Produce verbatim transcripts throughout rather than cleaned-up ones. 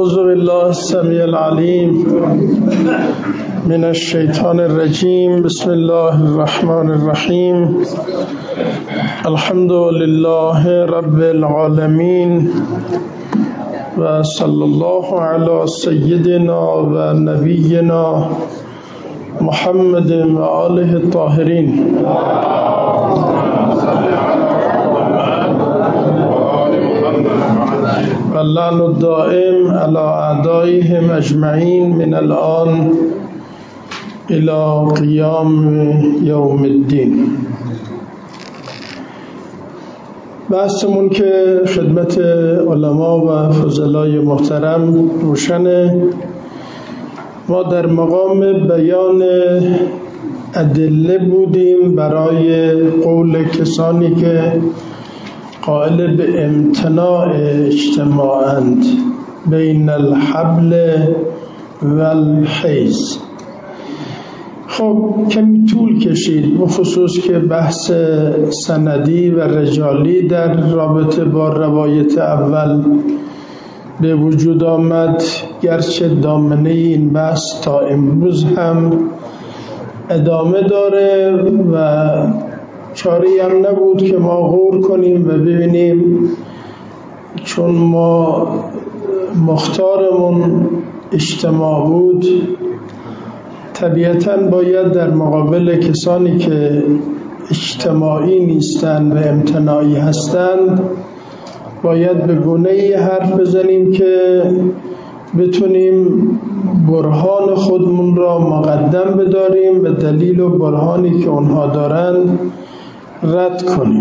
اعوذ بالله السمیع العلیم من الشیطان الرجیم. بسم الله الرحمن الرحیم. الحمد لله رب العالمین و صلی الله علی سیدنا و نبینا محمد و آله الطاهرین. و اللعن الدائم على اعدائهم اجمعین من الان الى قیام یوم الدین. بحثمون که خدمت علما و فضلای محترم روشنه، ما در مقام بیان ادله بودیم برای قول کسانی که قائل به امتناع اجتماعند بین الحبل و الحیض. خب کمی طول کشید، بخصوص که بحث سندی و رجالی در رابطه با روایت اول به وجود آمد، گرچه دامنه این بحث تا امروز هم ادامه داره و چاری هم نبود که ما غور کنیم و ببینیم، چون ما مختارمون اجتماع بود، طبیعتاً باید در مقابل کسانی که اجتماعی نیستند و امتناعی هستند باید به گونه‌ای حرف بزنیم که بتونیم برهان خودمون را مقدم بداریم و دلیل و برهانی که اونها دارند رد کنیم.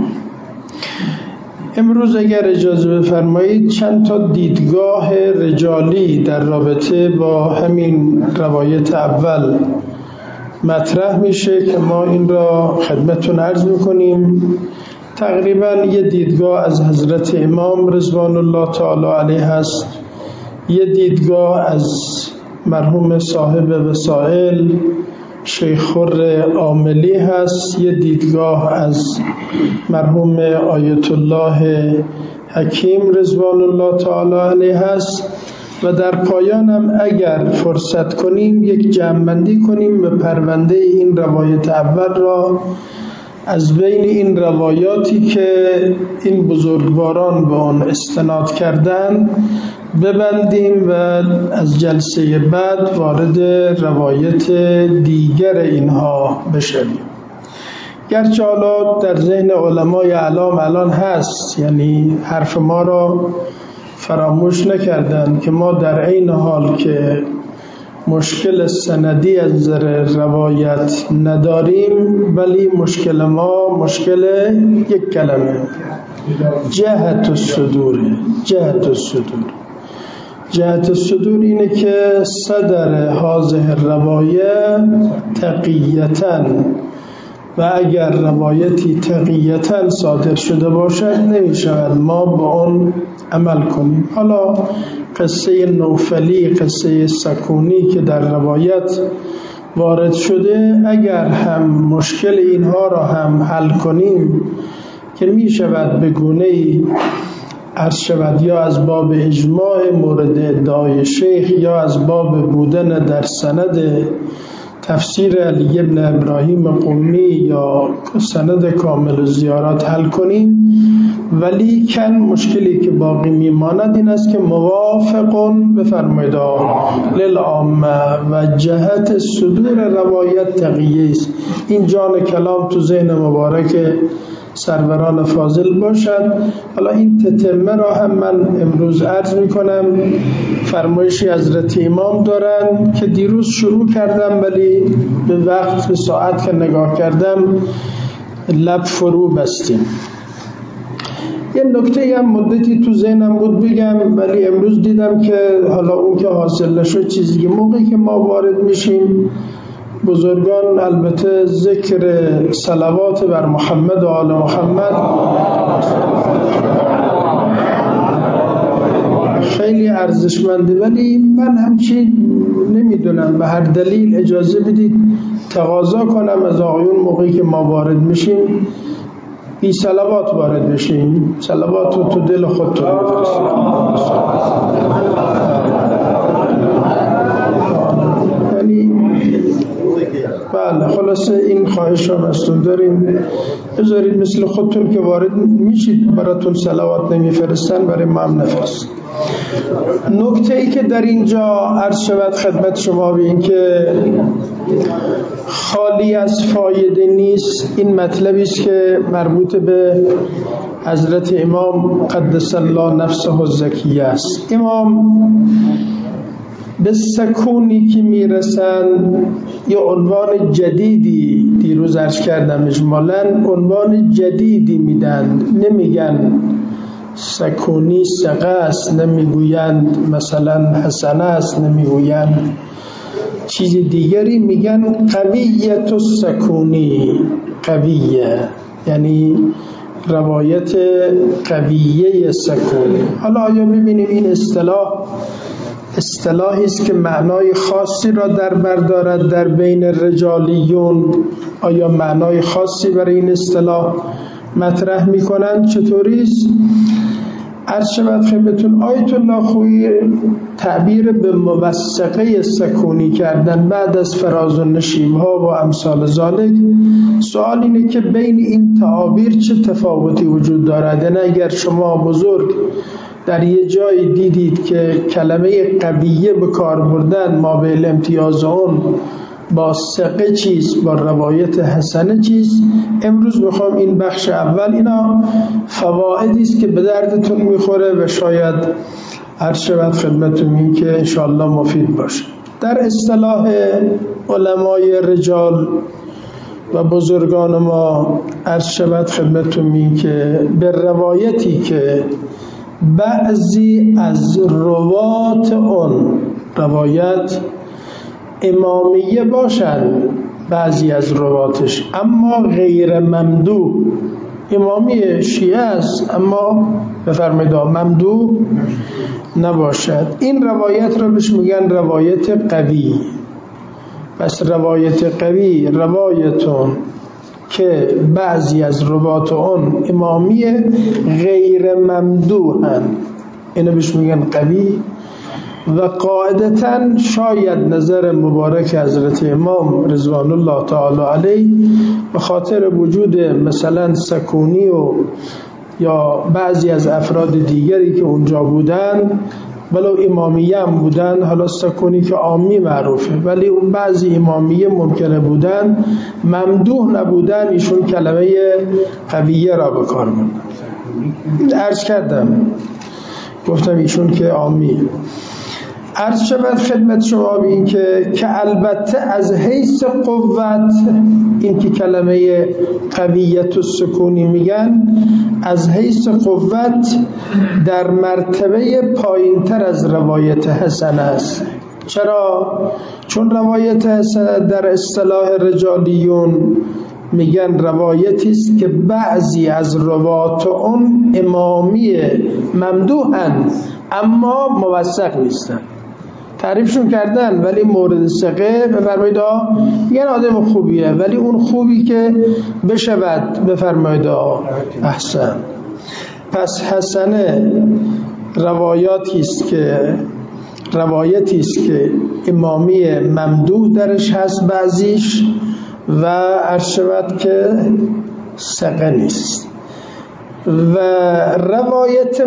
امروز اگر اجازه بفرمایید چند تا دیدگاه رجالی در رابطه با همین روایت اول مطرح میشه که ما این را خدمتتون عرض میکنیم. تقریبا یه دیدگاه از حضرت امام رضوان الله تعالی علیه هست، یه دیدگاه از مرحوم صاحب وسائل شیخ خر عاملی هست، یه دیدگاه از مرحوم آیت الله حکیم رضوان الله تعالی علیه هست و در پایان هم اگر فرصت کنیم یک جمع‌بندی کنیم و پرونده این روایت اول را از بین این روایاتی که این بزرگواران به آن استناد کردن ببندیم و از جلسه بعد وارد روایت دیگر اینها بشویم. گرچه حالا در ذهن علمای اعلام الان هست، یعنی حرف ما را فراموش نکردن که ما در عین حال که مشکل سندی از نظر روایت نداریم، ولی مشکل ما مشکل یک کلمه جهت الصدور. جهت الصدور جهت الصدور اینه که صدر هذه روایه تقیتاً، و اگر روایتی تقیتاً صادر شده باشد نمیشود ما با آن عمل کنیم. حالا قصه نوفلی، قصه سکونی که در روایت وارد شده، اگر هم مشکل اینها را هم حل کنیم که می شود به گونه‌ای عرض شود، یا از باب اجماع مورد ادعای شیخ یا از باب بودن در سند تفسیر علی ابن ابراهیم قمی یا سند کامل زیارات حل کنیم، ولی کن مشکلی که باقی میماند این است که موافقون بفرمایید للعامه و جهت صدور روایت تقیه است. این جان کلام تو ذهن مبارک سروران فاضل باشد. حالا این تتمه را هم من امروز عرض میکنم. فرمایشی حضرت امام دارن که دیروز شروع کردم ولی به وقت به ساعت که نگاه کردم لب فرو بستیم. یه نکته هم مدتی تو ذهنم بود بگم، ولی امروز دیدم که حالا اون که حاصل نشد چیزی که موقعی که ما وارد میشیم بزرگان البته ذکر صلوات بر محمد و آل محمد خیلی ارزشمنده، ولی من همچین نمیدونم به هر دلیل اجازه بدید تقاضا کنم از آقایون موقعی که ما وارد میشیم بی صلوات وارد بشیم. صلوات رو تو دل خودتون بفرستید. بله خلاصه این خواهش هم ازتون داریم، بذارید مثل خودتون که وارد میشید براتون صلوات نمیفرستن، برای ما هم نفرست. نکته ای که در اینجا عرض شود خدمت شما به این که خالی از فایده نیست، این مطلبی است که مربوط به حضرت امام قدس الله نفسه الزکیه است. امام به سکونی که میرسن یه عنوان جدیدی دیروز عرض کردم اجمالاً عنوان جدیدی میدن، نمیگن سکونی سقه است، نمیگویند مثلا حسنه است، نمیگویند چیز دیگری، میگن قویت السکونی، قویه یعنی روایت قویه سکونی. حالا آیا ببینیم این اصطلاح اصطلاحی است که معنای خاصی را در بر دارد در بین رجالیون؟ آیا معنای خاصی برای این اصطلاح مطرح میکنند؟ چطوری است؟ عرض شود خدمتتون آیت الله خویی تعبیر به موثقه سکونی کردن بعد از فراز و نشیب‌ها و امثال ذالک. سوال اینه که بین این تعابیر چه تفاوتی وجود دارد؟ یعنی اگر شما بزرگ در یه جایی دیدید که کلمه قویه به کار بردن ما به امتیاز اون با ثقه چیز، با روایت حسنه چیز، امروز میخوام این بخش اول اینا فوائدی است که به دردتون میخوره و شاید عرض شود خدمتتون این که انشاءالله مفید باشه. در اصطلاح علمای رجال و بزرگان ما عرض شود خدمتتون این که به روایتی که بعضی از روات اون روایت امامیه باشند، بعضی از رواتش اما غیر ممدوح، امامی شیعه است اما بفرمایید ممدوح نباشد، این روایت را بهش میگن روایت قوی. پس روایت قوی روایتون که بعضی از روات اون امامی غیر ممدوحن، اینو بهش میگن قوی. و قاعدتاً شاید نظر مبارک حضرت امام رضوان الله تعالی علیه به خاطر وجود مثلا سکونی و یا بعضی از افراد دیگری که اونجا بودن، ولو امامیه هم بودن، حالا سکونی که عامی معروفه ولی اون بعضی امامیه ممکنه بودن، ممدوح نبودن، ایشون کلمه قویه را به کار بردن. عرض کردم گفتم ایشون که عامی. عرض شود خدمت شما به این که که البته از حیث قوت، این که کلمه قویت و سکونی میگن، از حیث قوت در مرتبه پایین تر از روایت حسن است. چرا؟ چون روایت حسن در اصطلاح رجالیون میگن روایتی است که بعضی از روات اون امامی ممدوحن اما موثق نیستن، تعریفشون کردن ولی مورد ثقه بفرمایید میگن آدم خوبیه، ولی اون خوبی که بشود بفرمایید احسن. پس حسنه روایاتی است که روایتی است که امامی ممدوح درش هست بعضیش، و عرض شود که ثقه نیست. و روایت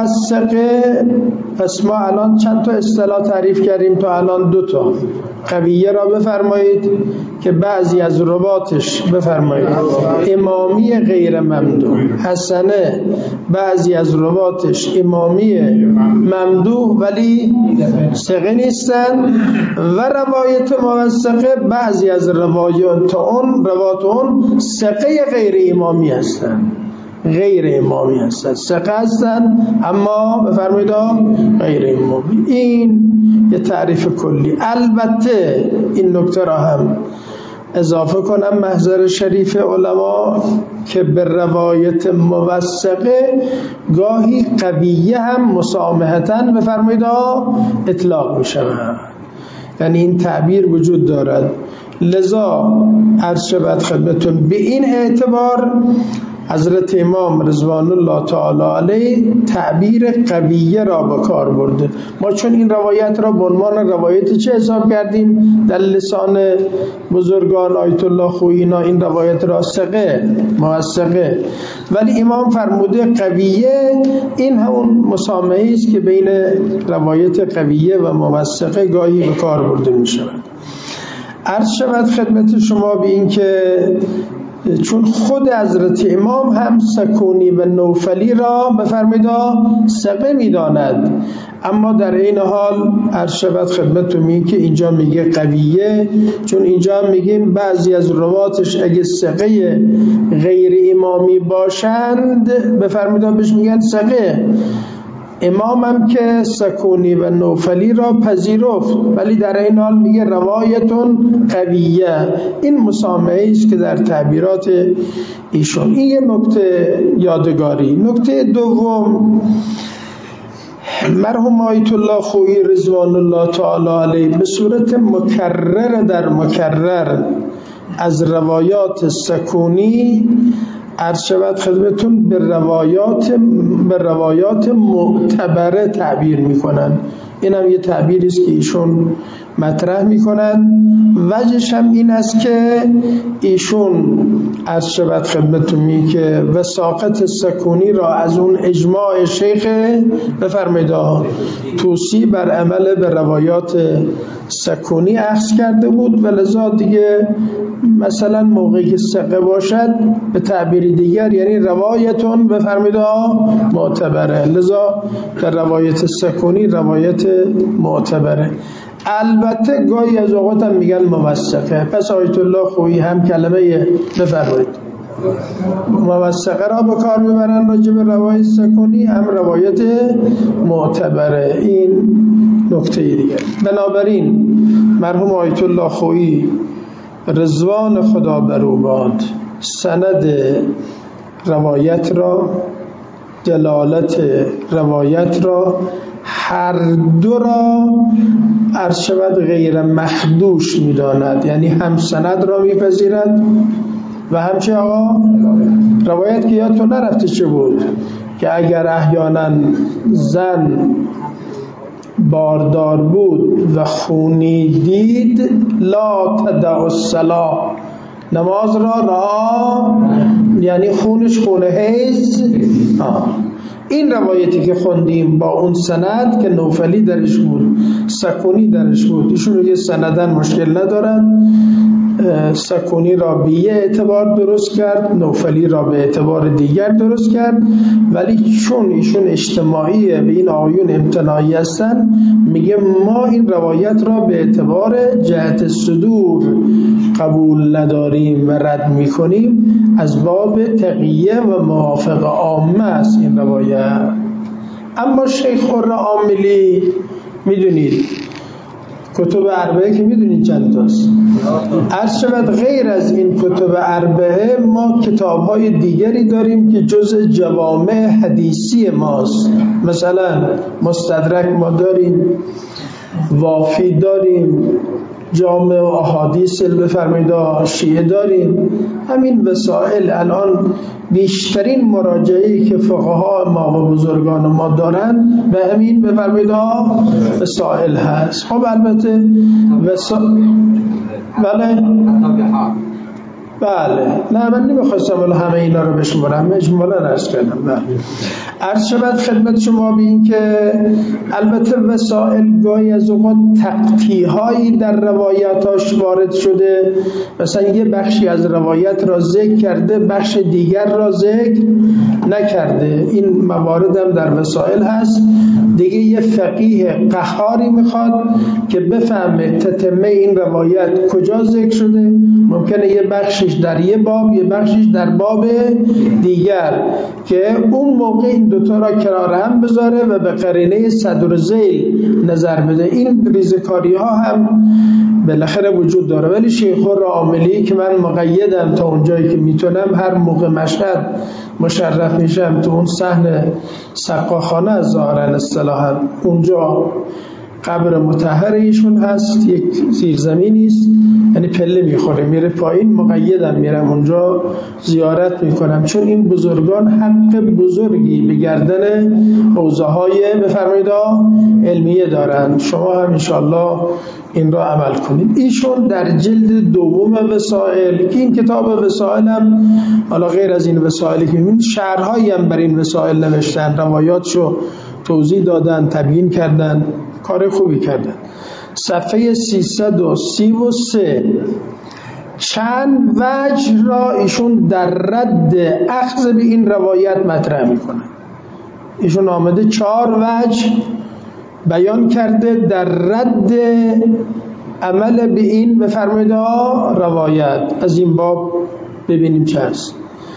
موثقه، پس ما الان چند تا اصطلاح تعریف کردیم تا الان؟ دو تا. قویه را بفرمایید که بعضی از رواتش بفرمایید امامی غیر ممدوح، حسنه بعضی از رواتش امامی ممدوح ولی ثقه نیستن، و روایت موثقه بعضی از روایات اون روات اون ثقه غیر امامی هستن، غیر امامی هستن، ثقه هستن اما بفرمایید غیر امامی. این یه تعریف کلی. البته این نکته را هم اضافه کنم محضر شریف علما که به روایت موثقه گاهی قویه هم مسامحتن بفرمایید اطلاق می شود، یعنی این تعبیر وجود دارد. لذا عرض شود خدمتون به این اعتبار حضرت امام رضوان الله تعالی علیه تعبیر قویه را به کار برده. ما چون این روایت را به عنوان روایت چه حساب کردیم؟ در لسان بزرگان آیت الله خویی اینا این روایت را ثقه موثقه، ولی امام فرموده قویه. این همون مسامحه است که بین روایت قویه و موثقه گاهی به کار برده می شود. عرض شود خدمت شما به این که چون خود حضرت امام هم سکونی و نوفلی را بفرمایید ثقه می‌داند، اما در این حال عرض شود خدمتتون این که اینجا میگه قویه، چون اینجا میگیم بعضی از رواتش اگه ثقه غیر امامی باشند بفرمایید بهش میگن ثقه. امام هم که سکونی و نوفلی را پذیرفت، ولی در این حال میگه روایتون قویه. این مسامحه است که در تعبیرات ایشون. این یه نکته یادگاری. نکته دوم، مرحوم آیت الله خویی رضوان الله تعالی علیه به صورت مکرر در مکرر از روایات سکونی عرض شود خدمتون به روایات به روایات معتبره تعبیر میکنن. این هم یه تعبیری است که ایشون مطرح میکنن. وجهش هم این است که ایشون عرض شود خدمتون می که وثاقت سکونی را از اون اجماع شیخ بفرمایید توصی بر عمل به روایات سکونی اخذ کرده بود، و لذا دیگه مثلا موقعی که ثقه باشد به تعبیر دیگر یعنی روایتون بفرمایید معتبره، لذا در روایت سکونی روایت معتبره. البته گاهی از اوقات هم میگن موثقه. پس آیت الله خویی هم کلمه بفرمایید موثقه را به کار میبرن راجع به روایت سکونی، هم روایت معتبره. این نکته دیگه. بنابراین مرحوم آیت الله خویی رضوان خدا بر او باد سند روایت را، دلالت روایت را، هر دو را عرض شود غیر مخدوش می‌داند، یعنی هم سند را میپذیرد و همچه آقا روایت که یادتون نرفته چه بود که اگر احیانا زن باردار بود و خونی دید لا تدع الصلاة، نماز را رها، یعنی خونش خونه حیض. این روایتی که خوندیم با اون سند که نوفلی درش بود سکونی درش بود، ایشون میگه سندن مشکل ندارن، سکونی را به یه اعتبار درست کرد، نوفلی را به اعتبار دیگر درست کرد، ولی چون ایشون اجتماعیه به این آیون امتناعی هستن میگه ما این روایت را به اعتبار جهت صدور قبول نداریم و رد میکنیم، از باب تقیه و موافق عامه است این روایت. اما شیخ الرعاملی میدونید کتب اربعه که میدونید چند تاست، عرض شود غیر از این کتب اربعه ما کتاب‌های دیگری داریم که جزء جوامع حدیثی ماست. مثلا مستدرک ما داریم، وافی داریم، جامع و احادیث بفرمایید شیعه داریم. همین وسائل الان بیشترین مراجعه‌ای که فقها ما و بزرگان ما دارن به همین بفرمایید وسائل هست. خب البته وسائل بله بله نه من نمیخواستم ولی همه اینا رو بشمارم، اجمالا عرض کردم. بله عرض شود خدمت شما به این که البته وسائل گاهی از اوقات تقطیع‌هایی در روایاتش وارد شده، مثلا یه بخشی از روایت را ذکر کرده بخش دیگر را ذکر نکرده. این موارد هم در وسائل هست دیگه. یه فقیه قهاری میخواد که بفهمه تتمه این روایت کجا ذکر شده، ممکنه یه بخشش در یه باب یه بخشش در باب دیگر، که اون موقع این دوتا را کنار هم بذاره و به قرینه صدر ذیل نظر بده. این ریزکاری ها هم بالاخره وجود داره، ولی شیخ الرعاملی که من مقیدم تا اونجایی که میتونم هر موقع مشهد مشرف میشم تو اون صحن سقاخانه از ظاهرا اصطلاحا اونجا قبر مطهر ایشون هست، یک زیرزمینی است، یعنی پله میخوره میره پایین، مقیدم میرم اونجا زیارت میکنم، چون این بزرگان حق بزرگی به گردن حوزه های بفرمایید علمیه دارن. شما هم انشاءالله این را عمل کنید. ایشون در جلد دوم وسائل که این کتاب وسائل هم حالا غیر از این وسائلی که میبینید شرحهایی هم بر این وسائل نوشتن، روایاتشو توضیح دادن، تبیین کردن، کار خوبی کردن. صفحه سیصد و سی و سه چند وجه را ایشون در رد اخذ به این روایت مطرح میکنه. ایشون آمده چهار وجه بیان کرده در رد عمل به این بفرمایید روایت. از این باب ببینیم چه هست.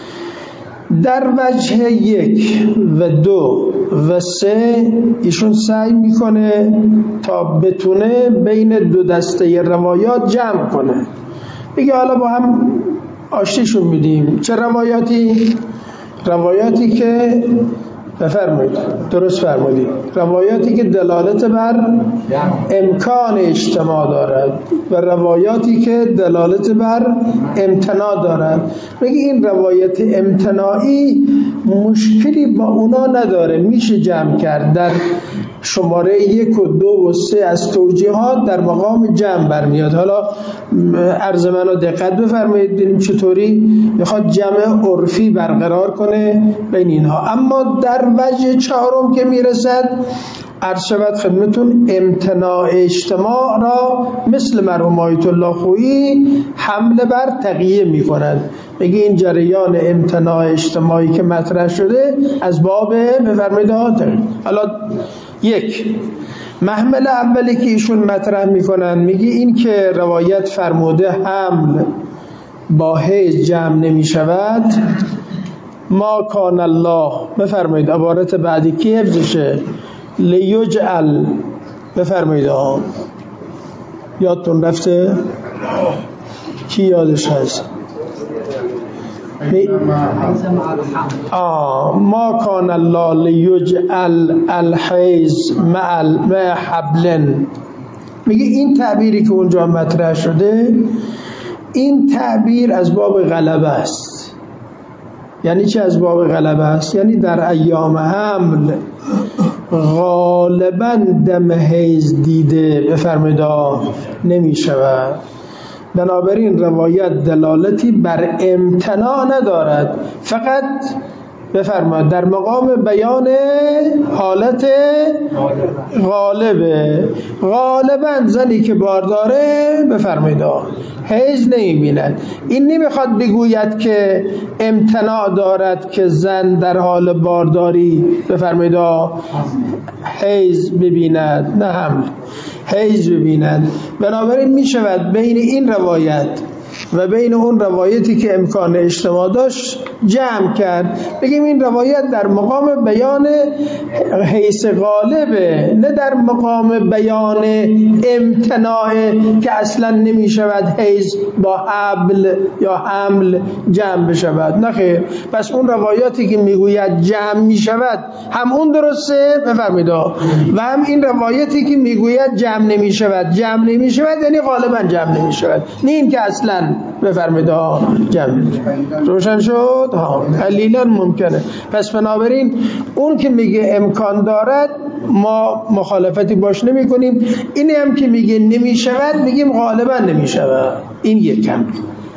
در وجه یک و دو و سه ایشون سعی میکنه تا بتونه بین دو دسته روایات جمع کنه. میگه حالا با هم آشتیشون میدیم. چه روایاتی؟ روایاتی که بفرمایید درست فرمودید، روایاتی که دلالت بر امکان اجتماع دارد و روایاتی که دلالت بر امتناع دارد. میگه این روایت امتناعی مشکلی با اونا نداره، میشه جمع کرد. در شماره یک و دو و سه از توجیهات در مقام جمع برمیاد. حالا عرض منو دقت بفرمایید ببینیم چطوری میخواد جمع عرفی برقرار کنه بین اینها. اما در وجه چهارم که میرسد عرض شود خدمتون امتناع اجتماع را مثل مرحوم آیت الله خویی حمله بر تقیه میکند. میگه این جریان امتناع اجتماعی که مطرح شده از باب بفرمایید تقیه. حالا یک محمل اولی که ایشون مطرح میکنن میگه این که روایت فرموده حمل با حیض جمع نمیشود، ما کان الله بفرمایید عبارت بعدی کی حفظشه؟ لیجعل بفرمایید ها یادتون رفته؟ کی یادش هست؟ آه ما کان الله لیجعل الحیض مع حبل. میگه این تعبیری که اونجا مطرح شده این تعبیر از باب غلبه است. یعنی چه از باب غلبه است؟ یعنی در ایام حمل غالبا دم حیض دیده بفرمایید نمی شود. بنابراین روایت دلالتی بر امتناع ندارد، فقط بفرمایید در مقام بیان حالت غالبه. غالبا زنی که بارداره بفرمایید حیض نمی‌بیند. این نمیخواد بگوید که امتناع دارد که زن در حال بارداری بفرمایید حیض ببیند، نه حمل، حیض ببیند. بنابراین می شود بین این روایت و بین اون روایتی که امکان اجتماع داشت جمع کرد. بگیم این روایت در مقام بیان حیث غالبه، نه در مقام بیان امتناع که اصلا نمی شود حیض با حبل یا حمل جمع بشود. نه خیر. پس اون روایاتی که میگوید جمع می شود هم اون درسته بفرمایید، و هم این روایتی که میگوید جمع نمی شود جمع نمی شود یعنی غالبا جمع نمی شود، نه این که اصلا بفرمایید جمع. روشن شد؟ ها قلیلا ممکنه. پس بنابراین اون که میگه امکان دارد ما مخالفتی باش نمی کنیم، این هم که میگه نمی شود میگیم غالبا نمی شود. این یکم.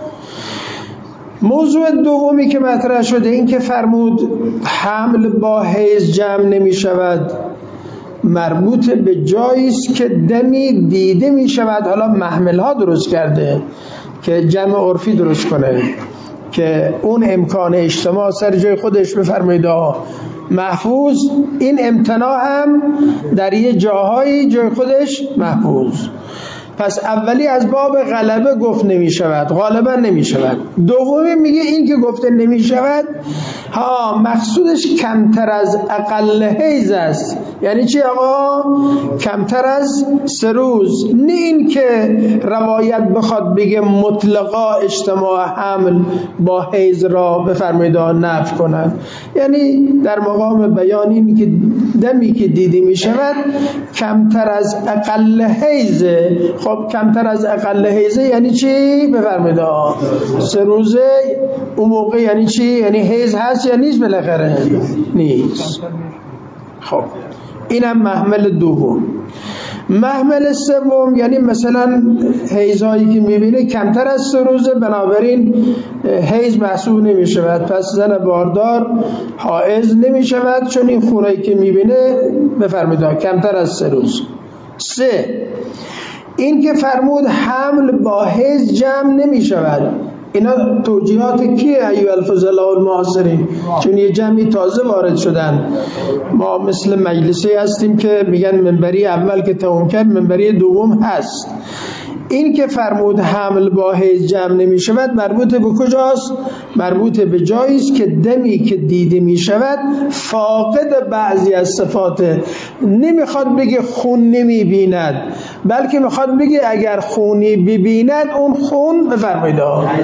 موضوع دومی که مطرح شده این که فرمود حمل با حیض جمع نمی شود مربوط به جایی است که دمی دیده می شود. حالا محمل ها درست کرده که جمع عرفی درست کنه که اون امکان اجتماع سر جای خودش بفرمایید محفوظ، این امتناع هم در یه جاهایی جای خودش محفوظ. پس اولی از باب غلبه گفت نمی شود، غالبا نمی شود. دومی میگه این که گفته نمی شود ها مقصودش کمتر از اقل حیض است. یعنی چی آقا؟ کمتر از سه روز. نه این که روایت بخواد بگه مطلقا اجتماع حمل با حیض را بفرمایید نفی کنند. یعنی در مقام بیان این که دمی که دیده می شود کمتر از اقل حیض. خب کمتر از اقل حیض یعنی چی؟ بفرمایید سه روزه. اون موقع یعنی چی؟ یعنی حیض هست یا نیست؟ بالاخره نیست. خب اینم محمل دوم. محمل سوم یعنی مثلا حیضایی که میبینه کمتر از سه روزه، بنابراین حیض محسوب نمی شود، پس زن باردار حائض نمی شود چون این خونایی که میبینه بفرمید کمتر از سه روز. سه، این که فرمود حمل با حیض جمع نمی شود. اینا توجیهات کیه ایها الفضلاء المعاصرین؟ چون یه جمعی تازه وارد شدن. ما مثل مجلسی هستیم که میگن منبری اول که تموم کرد منبری دوم هست. این که فرمود حمل با حیض جمع نمی شود مربوط به کجاست؟ مربوط به جایی است که دمی که دیده می شود فاقد بعضی از صفات. نمیخواد بگه خون نمی بیند، بلکه میخواد بگه اگر خونی ببیند اون خون بفرمایید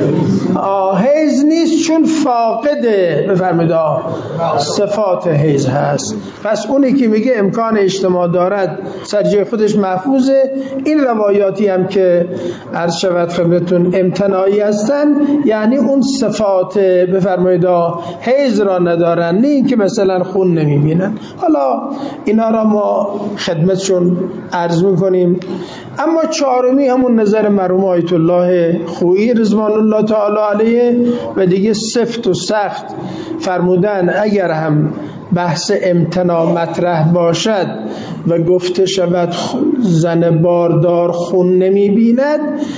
حیض نیست چون فاقده بفرمایید صفات حیض هست. پس اونی که میگه امکان اجتماع دارد سرجه خودش محفوظه. این روایاتی هم که عرض شود خدمتتون امتناعی هستن یعنی اون صفات بفرمایید حیض را ندارن، نه این که مثلا خون نمیبینن. حالا اینا را ما خدمتشون عرض میکنیم. اما چهارمی همون نظر مرحوم آیت الله خویی رضوان الله تعالی علیه و دیگه سفت و سخت فرمودن اگر هم بحث امتناع مطرح باشد و گفته شود زن باردار خون نمی بیند،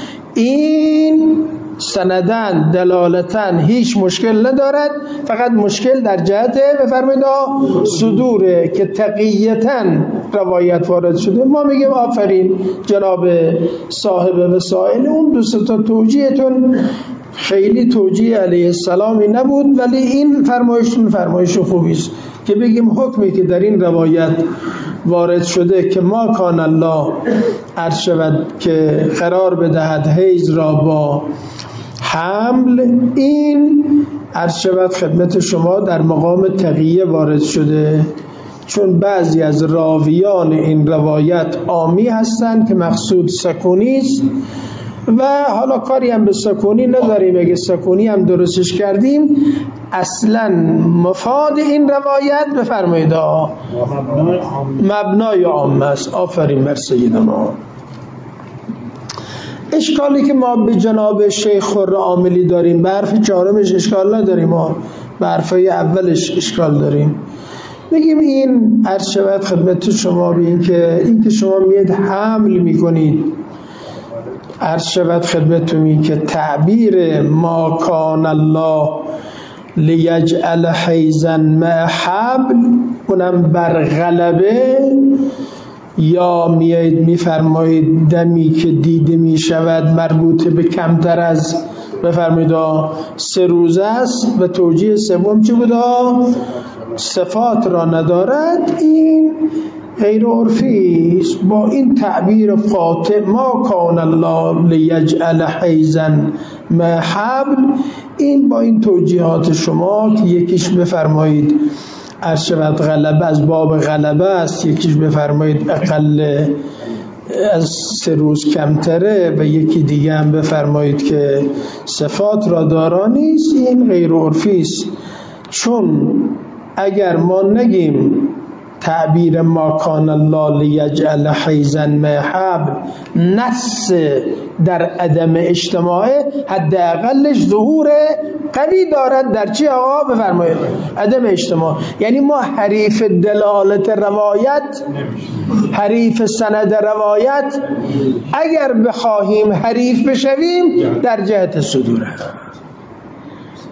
این سندن دلالتن هیچ مشکل ندارد، فقط مشکل در جهت بفرمایید صدوره که تقییتن روایت وارد شده. ما میگیم آفرین جناب صاحب وسائل، اون دو سه تا توجیهتون خیلی توجیه علیه السلامی نبود، ولی این فرمایشتون فرمایش خوبی است که بگیم حکمی که در این روایت وارد شده که ما کان الله عرض شود که قرار بدهد حیض را با حمل، این عرض شود خدمت شما در مقام تقیه وارد شده، چون بعضی از راویان این روایت عامی هستند که مقصود سکونی است و حالا کاری هم به سکونی نداریم. اگه سکونی هم درستش کردیم اصلا مفاد این روایت بفرمایید مبنای عام است. آفرین بر سیدنا. اشکالی که ما به جناب شیخ خرعاملی داریم به حرف چهارمش اشکال نداریم، ما به حرفای اولش اشکال داریم. بگیم این عرض شود خدمت شما به این که این که شما میید حمل میکنید، عرض شود خدمتتون که تعبیر ما کان الله لیجعل حیزا مع حبل اونم بر غلبه، یا میایید میفرمایید دمی که دیده میشود مربوط به کمتر از بفرمایید سه روز است و توجیه سوم چی بود؟ صفات را ندارد. این غیر عرفی است. با این تعبیر قاطع ما کان الله لیجعل حیزا مع حبل، این با این توجیهات شما که یکیش بفرمایید عرض شود غلبه از باب غلبه است، یکیش بفرمایید اقل از سه روز کمتره و یکی دیگه هم بفرمایید که صفات را دارا نیست، این غیر عرفی است. چون اگر ما نگیم تعبیر ما کان الله لیجعل حیزا مع حبل نص در عدم اجتماع، حداقلش ظهور قوی دارد در چی آقا بفرمایید؟ عدم اجتماع. یعنی ما حریف دلالت روایت، حریف سند روایت اگر بخواهیم حریف بشویم در جهت صدوره.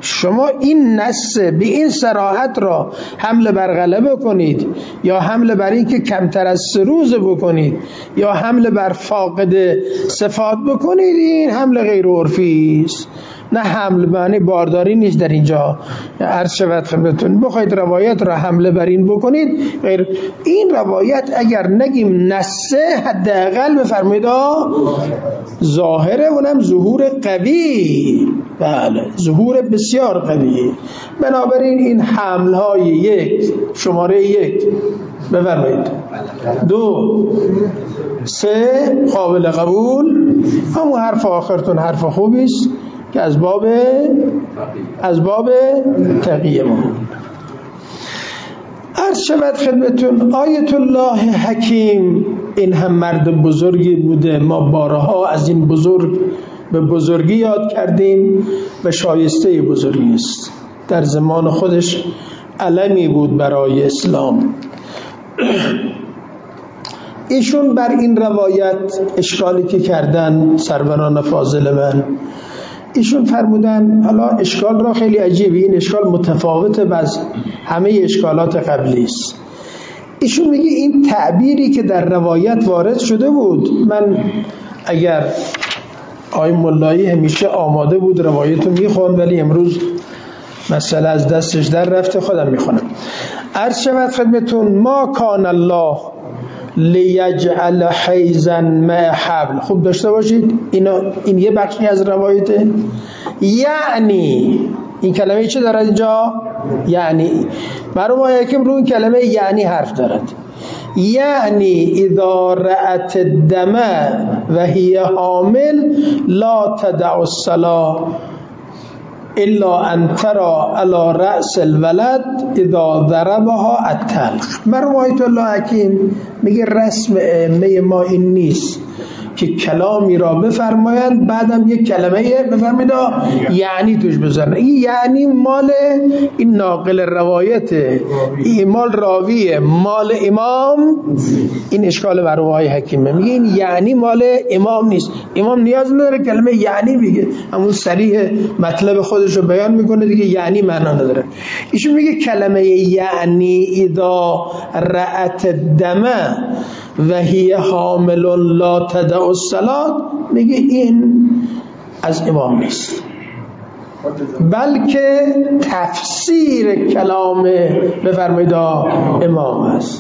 شما این نص به این صراحت را حمله بر غلبه کنید یا حمله بر این که کمتر از سه روز بکنید یا حمله بر فاقد صفات بکنید، این حمله غیر عرفی است، نه حمل معنی بارداری نیست در اینجا. عرض شود خدمتتون بخواید روایت را حمله بر این بکنید غیر این روایت اگر نگیم نصه حداقل بفرمایید ظاهره، اونم ظهور قوی، بله ظهور بسیار قوی. بنابراین این حمل های یک شماره یک بفرمایید، دو سه قابل قبول، همون حرف آخرتون حرف خوبی است که از باب از باب تقیه ما. عرض شود خدمتون آیت الله حکیم این هم مرد بزرگی بوده، ما بارها از این بزرگ به بزرگی یاد کردیم و شایسته بزرگی است. در زمان خودش علمی بود برای اسلام. ایشون بر این روایت اشکالی که کردن سروران فاضل من، ایشون فرمودن حالا اشکال را خیلی عجیبه، این اشکال متفاوته از همه اشکالات قبلی است. ایشون میگه این تعبیری که در روایت وارد شده بود، من اگر آقای ملایی همیشه آماده بود روایتو میخوان ولی امروز مسئله از دستش در رفته، خودم میخونم. عرض شود خدمتون ما کان الله لیجعل حیزا مع حبل، خوب داشته باشید اینا، این یه بخشی از روایته. یعنی این کلمه چه دارد اینجا؟ یعنی مرحوم آقای حکیم رو این کلمه یعنی حرف دارد. یعنی اذا رأت الدم و هی حامل لا تدع الصلاة الا ان ترى على رأس الولد اذا ضربها التلق. مرحوم آیت الله حکیم میگه رسم ائمه ما این نیست که کلامی را بفرمایند بعدم یک کلمه بفرمید یعنی توش بزنن. این یعنی مال این ناقل روایت، این مال راویه، مال امام. این اشکال مرحوم آقای حکیمه، میگه این یعنی مال امام نیست، امام نیاز نداره کلمه یعنی بگه، همون صریح مطلب خودش رو بیان میکنه دیگه، یعنی معنا نداره. ایشون میگه کلمه یعنی اذا رأت الدم و هی حامل لا تدع الصلاة، میگه این از امام نیست، بلکه تفسیر کلام بفرمایید امام است،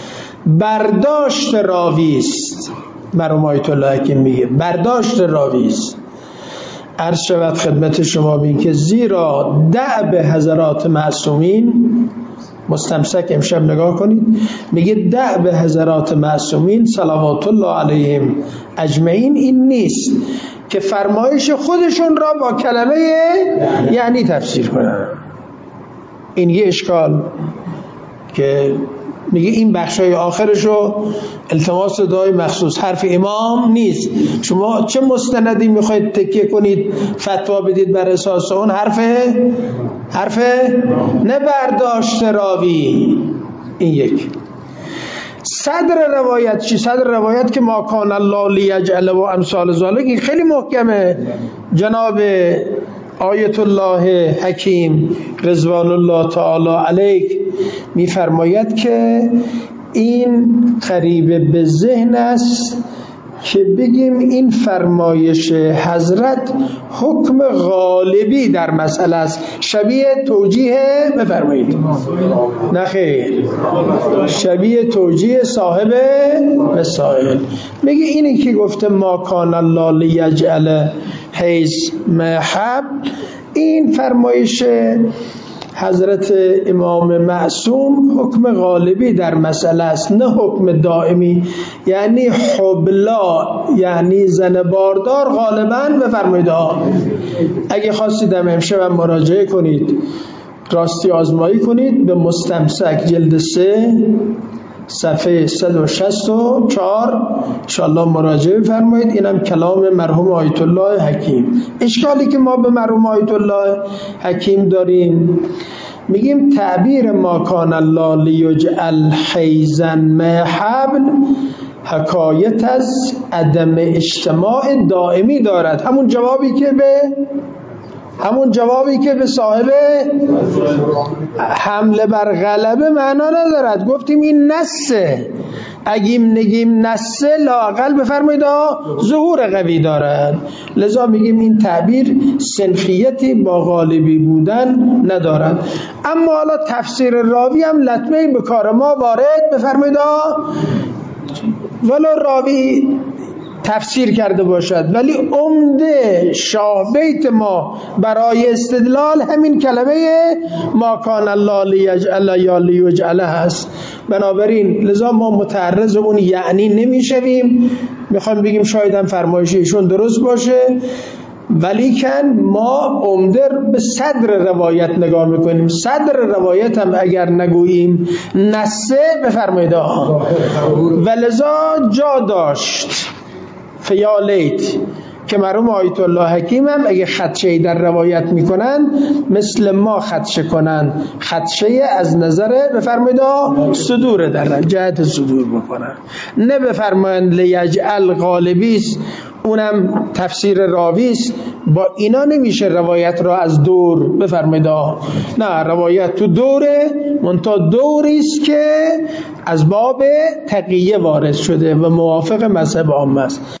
برداشت راوی است. مرحوم آیت الله حکیم میگه برداشت راوی است. عرض شود خدمت شما بین که زیرا دعب حضرات معصومین، مستمسک امشب نگاه کنید، میگه دعب حضرات معصومین صلوات الله علیهم اجمعین این نیست که فرمایش خودشون را با کلمه یعنی تفسیر کنن. این یه اشکال که میگه این بخشای آخرشو التماس دعای مخصوص حرف امام نیست. شما چه مستندی میخواید تکیه کنید فتوا بدید بر اساس اون حرف حرف نه برداشت راوی. این یک. صدر روایت چی؟ صدر روایت که ما کان الله لیجعل و امثال ذالک، این خیلی محکمه. جناب آیت الله حکیم رضوان الله تعالی علیه میفرماید که این قریب به ذهن است که بگیم این فرمایش حضرت حکم غالبی در مسئله است، شبیه توجیه بفرمایید نه خیر، شبیه توجیه صاحب مسائل. میگه اینی که گفته ما کان الله لیجعل حیز محب، این فرمایش حضرت امام معصوم حکم غالبی در مسئله است، نه حکم دائمی. یعنی حبلا یعنی زن باردار غالباً بفرمایید اگه خواستید امشب مراجعه کنید، راستی آزمایی کنید به مستمسک جلد سه صفحه صد و شصت و چهار انشاءالله مراجعه فرمایید. اینم کلام مرحوم آیت الله حکیم. اشکالی که ما به مرحوم آیت الله حکیم داریم، میگیم تعبیر ما کان الله لیجعل حیزا مع حبل حکایت از عدم اجتماع دائمی دارد. همون جوابی که به همون جوابی که به صاحب حمله بر غلبه معنا ندارد. گفتیم این نسه، اگیم نگیم نسه لااقل بفرمایید ظهور قوی دارد، لذا میگیم این تعبیر سنخیتی با غالبی بودن ندارد. اما حالا تفسیر راوی هم لطمه به کار ما وارد بفرمایید ولو راوی تفسیر کرده باشد، ولی عمده شاه بیت ما برای استدلال همین کلمه ما کان الله لیجعل یا لیجعل هست. بنابراین لذا ما متعرض اون یعنی نمیشویم، میخوام بگیم شاید هم فرمایششون درست باشه، ولی کن ما عمده به صدر روایت نگاه میکنیم. صدر روایت هم اگر نگوییم نسه بفرمایید و لذا جا داشت فیالیت که مرحوم آیت الله حکیم هم اگه خدشه‌ای در روایت میکنن مثل ما خدشه کنن، خدشه از نظر بفرمایید صدور در جهت صدور بکنن، نه بفرمایند لیجعل غالبیست اونم تفسیر راویست. با اینا نمیشه روایت را از دور بفرمایید، نه، روایت تو دوره، منتها دوریست که از باب تقیه وارد شده و موافق مذهب عامه است.